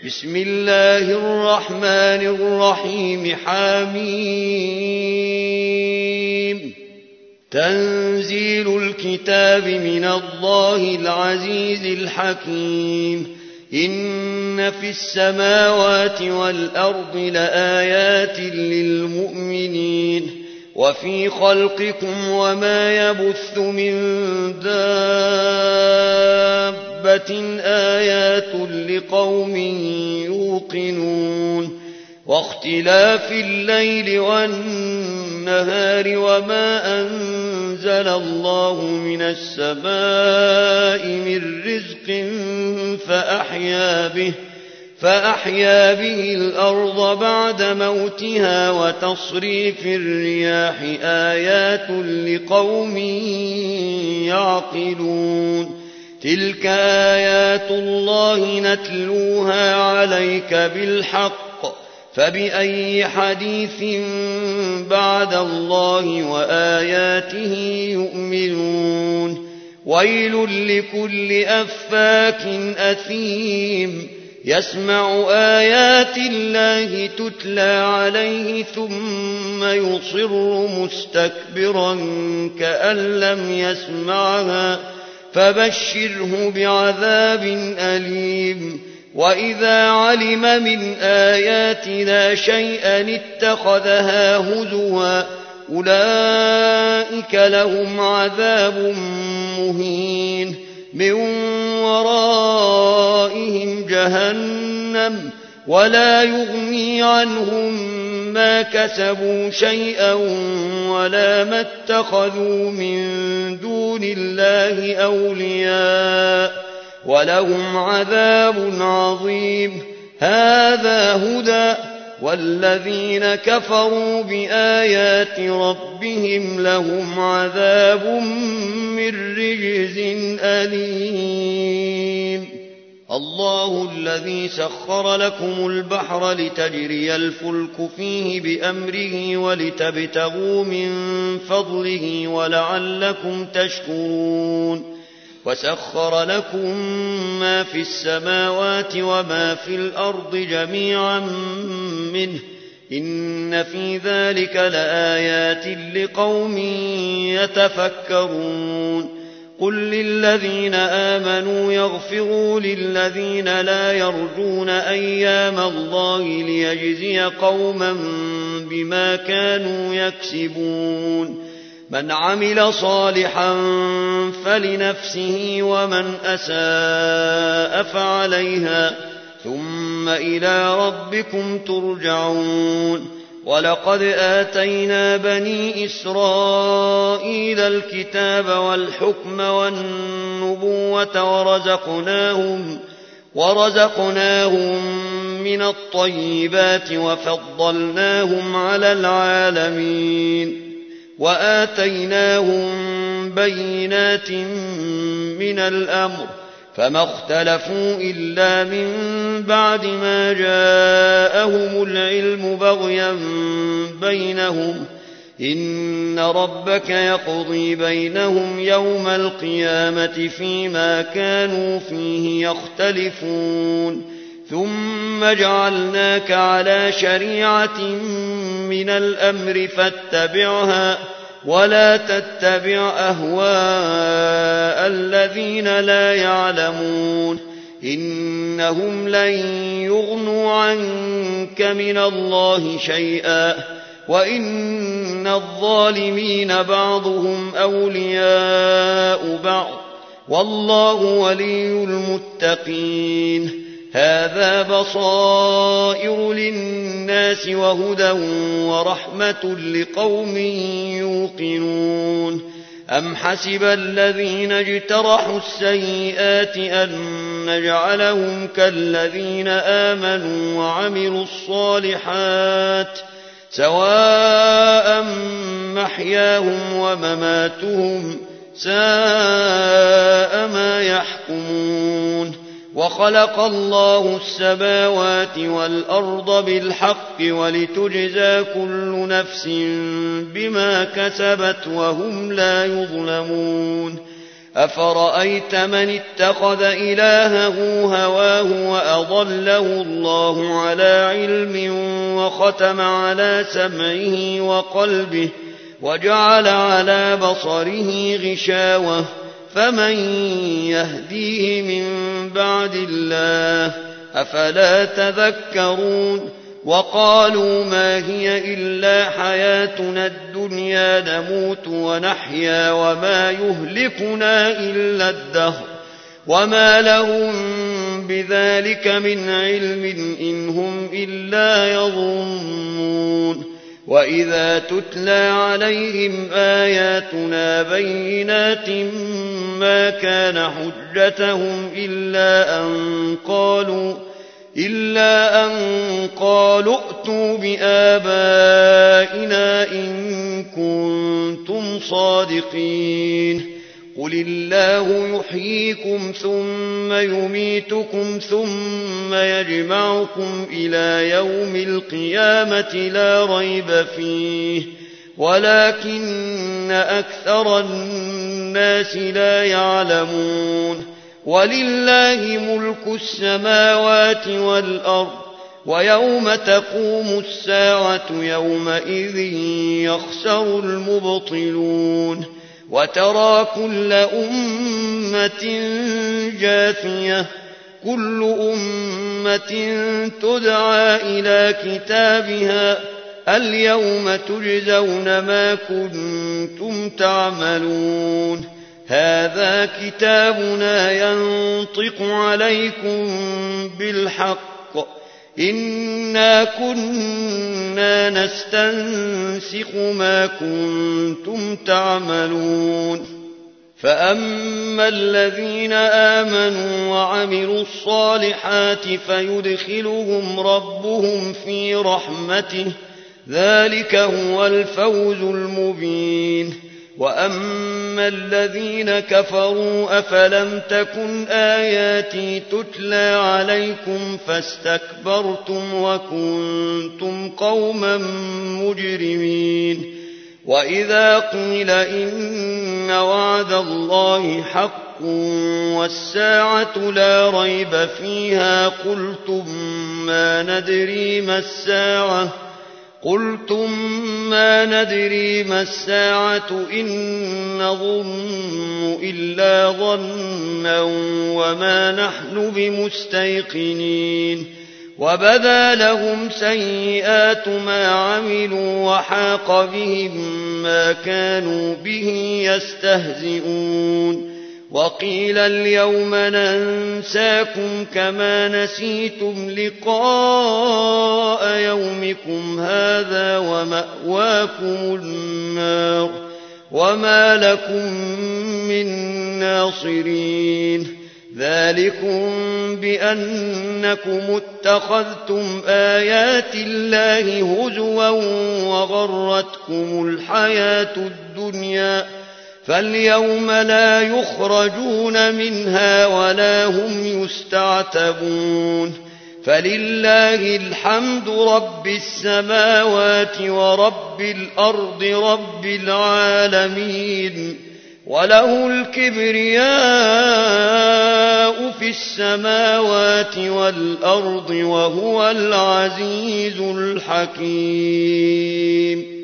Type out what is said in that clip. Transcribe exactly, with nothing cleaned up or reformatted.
بسم الله الرحمن الرحيم. حميم. تنزيل الكتاب من الله العزيز الحكيم. إن في السماوات والأرض لآيات للمؤمنين وفي خلقكم وما يبث من دابة آيات لقوم يوقنون. واختلاف الليل والنهار وما أنزل الله من السماء من رزق فأحيا به فأحيا به الأرض بعد موتها وتصريف الرياح آيات لقوم يعقلون. تلك آيات الله نتلوها عليك بالحق فبأي حديث بعد الله وآياته يؤمنون. ويل لكل أفاك أثيم يسمع آيات الله تتلى عليه ثم يصر مستكبرا كأن لم يسمعها فبشره بعذاب أليم. وإذا علم من آياتنا شيئا اتخذها هزوا أولئك لهم عذاب مهين من ورائهم جهنم ولا يغني عنهم ما كسبوا شيئا ولا ما اتخذوا من دون الله أولياء ولهم عذاب عظيم. هذا هدى والذين كفروا بآيات ربهم لهم عذاب من رجز أليم. الله الذي سخر لكم البحر لتجري الفلك فيه بأمره ولتبتغوا من فضله ولعلكم تشكرون. وسخر لكم ما في السماوات وما في الأرض جميعا منه إن في ذلك لآيات لقوم يتفكرون. قل للذين آمنوا يغفروا للذين لا يرجون أيام الله ليجزي قوما بما كانوا يكسبون. من عمل صالحا فلنفسه ومن أساء فعليها ثم إلى ربكم ترجعون. ولقد آتينا بني إسرائيل الكتاب والحكم والنبوة ورزقناهم, ورزقناهم من الطيبات وفضلناهم على العالمين. وآتيناهم بينات من الأمر فما اختلفوا إلا من بعد ما جاءهم العلم بغيا بينهم. إن ربك يقضي بينهم يوم القيامة فيما كانوا فيه يختلفون. ثم جعلناك على شريعة من الأمر فاتبعها ولا تتبع أهواء الذين لا يعلمون إنهم لن يغنوا عنك من الله شيئا وإن الظالمين بعضهم أولياء بعض والله ولي المتقين. هذا بصائر للناس وهدى ورحمة لقوم يوقنون. أم حسب الذين اجترحوا السيئات أن نجعلهم كالذين آمنوا وعملوا الصالحات سواء محياهم ومماتهم ساء ما يحكمون. وخلق الله السماوات والأرض بالحق ولتجزى كل نفس بما كسبت وهم لا يظلمون. أفرأيت من اتخذ إلهه هواه وأضله الله على علم وختم على سمعه وقلبه وجعل على بصره غشاوة فمن يهديه من بعد الله أفلا تذكرون وقالوا ما هي إلا حياتنا الدنيا نموت ونحيا وما يهلكنا إلا الدهر وما لهم بذلك من علم إن هم إلا يظنون وإذا تتلى عليهم آياتنا بينات ما كان حجتهم إلا أن قالوا إلا أن قالوا ائتوا بآبائنا إن كنتم صادقين قل الله يحييكم ثم يميتكم ثم يجمعكم إلى يوم القيامة لا ريب فيه ولكن أكثر الناس لا يعلمون ولله ملك السماوات والأرض ويوم تقوم الساعة يومئذ يخسر المبطلون وترى كل أمة جاثية كل أمة تدعى إلى كتابها اليوم تجزون ما كنتم تعملون هذا كتابنا ينطق عليكم بالحق إنا كنا نستنسخ ما كنتم تعملون فأما الذين آمنوا وعملوا الصالحات فيدخلهم ربهم في رحمته ذلك هو الفوز المبين وأما الذين كفروا أفلم تكن آياتي تتلى عليكم فاستكبرتم وكنتم قوما مجرمين وإذا قيل إن وعد الله حق والساعة لا ريب فيها قلتم ما ندري ما الساعة قلتم ما ندري ما الساعة إن نظن إلا ظنا وما نحن بمستيقنين وبدا لهم سيئات ما عملوا وحاق بهم ما كانوا به يستهزئون وقيل اليوم ننساكم كما نسيتم لقاء يومكم هذا ومأواكم النار وما لكم من ناصرين ذلكم بأنكم اتخذتم آيات الله هزوا وغرتكم الحياة الدنيا فاليوم لا يخرجون منها ولا هم يستعتبون فلله الحمد رب السماوات ورب الأرض رب العالمين وله الكبرياء في السماوات والأرض وهو العزيز الحكيم